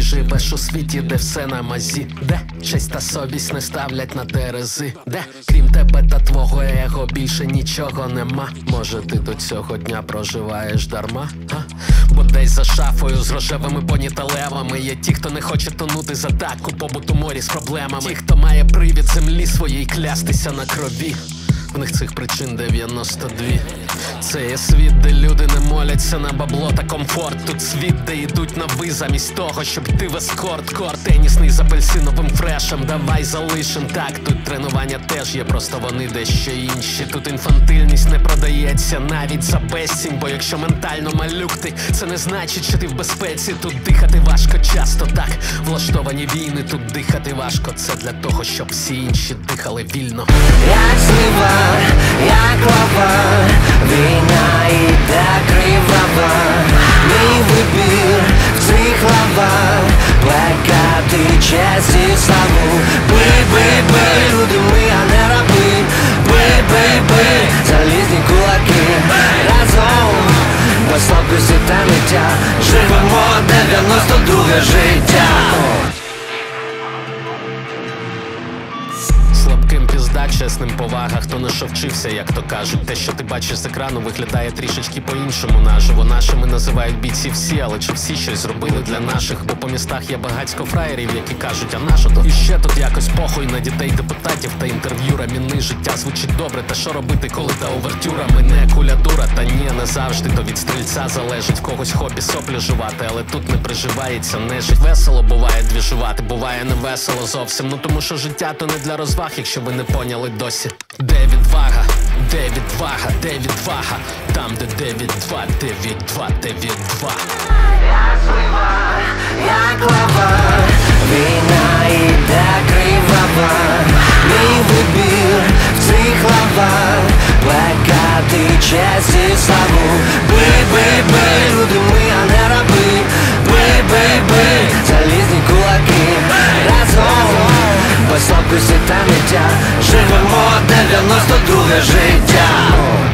живеш у світі, де все на мазі, де честь та совість не ставлять на терези, де крім тебе та твого его більше нічого нема. Може ти до цього дня проживаєш дарма? Бо десь за шафою з рожевими поніталевами є ті, хто не хоче тонути за таку побут у морі з проблемами. Ті, хто має привід землі своїй клястися на крові. В них цих причин 92. Це є світ, де люди не моляться на бабло та комфорт. Тут світ, де йдуть на ви замість того, щоб йти в ескорт. Корт тенісний з апельсиновим фрешем, давай залишим. Так, тут тренування теж є, просто вони дещо інші. Тут інфантильність не продається навіть за безцінь. Бо якщо ментально малюк ти, це не значить, що ти в безпеці. Тут дихати важко часто, так, влаштовані війни. Тут дихати важко, це для того, щоб всі інші дихали вільно. Як злива, як лава, війна іде кривава. Мій вибір в цих лавах плекати честь і славу. Бий, бий, бий, люди ми, а не раби. Бий, бий, бий, залізні кулаки. Разом, без слабкості та ниття, живемо 92 життя. Слабким пізда, чесним повага. Хто не що вчився, як то кажуть. Те, що ти бачиш з екрану, виглядає трішечки по-іншому наживо. Нашими називають бійці всі, але чи всі щось зробили для наших? Бо по містах є багатько фраєрів, які кажуть, а нащо то? І ще тут якось похуй на дітей депутатів та інтерв'юра. Міни життя звучить добре, та що робити, коли та овертюра? Мене куля дура, та ні, не завжди. То від стрільця залежить, в когось хобі соплі жувати. Але тут не приживається нежить. Весело буває двіжувати, буває не весело зовсім. Ну тому що життя то не для розваг, якщо ви не поняли досі. Де відвага, де відвага, де відвага? Там, де 9-2, 9-2, 9-2. Як злива, як лава, війна іде кривава. Мій вибір в цих лавах плекати честь і славу. Бий, бий, бий, люди ми, а не раби. Бий, бий, бий, залізні кулаки. Разом, без слабкості та ниття, живемо 92 життя.